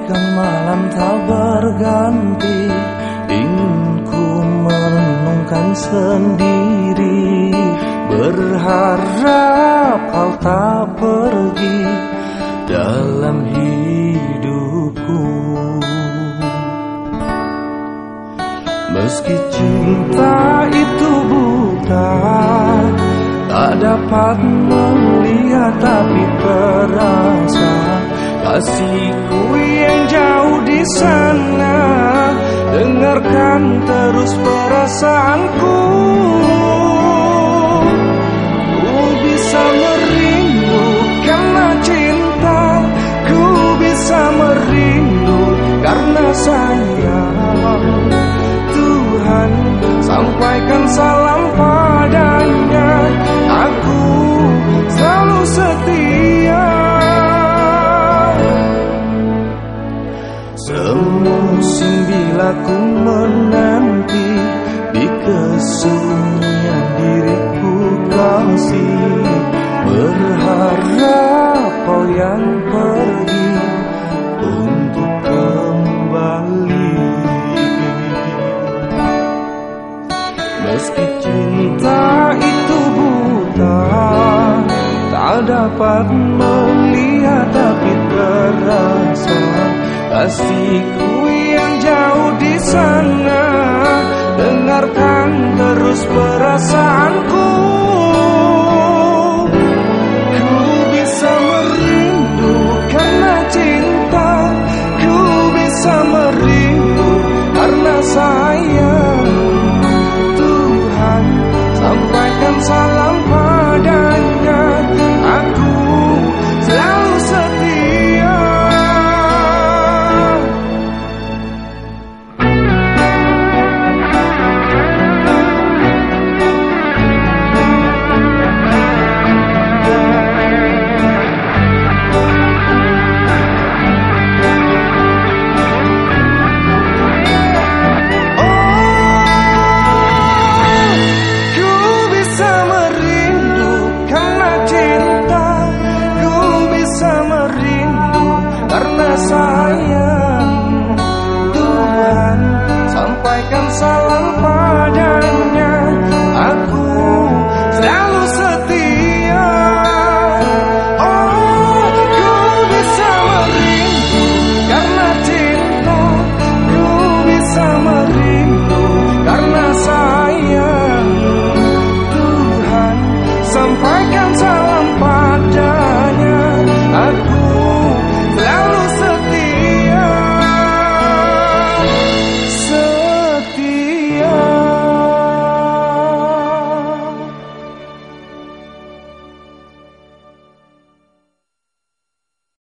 Bagaikan malam tak berganti, ingin ku merenungkan sendiri, berharap kau tak pergi dalam hidupku. Meski cinta itu buta, tak dapat melihat tapi terasa kasihku yang jauh di sana. Dengarkan terus perasaanku, ku bisa merindu karena cinta, ku bisa merindu karena sayang. Tuhan, sampaikan salam padanya, aku selalu setia. Semusim bila ku menanti, di kesunyian diriku kasih, berharap kau yang pergi untuk kembali. Meski cinta itu buta, tak dapat melihat tapi terasa kasihku yang jauh di sana. Dengarkan terus perasaanku,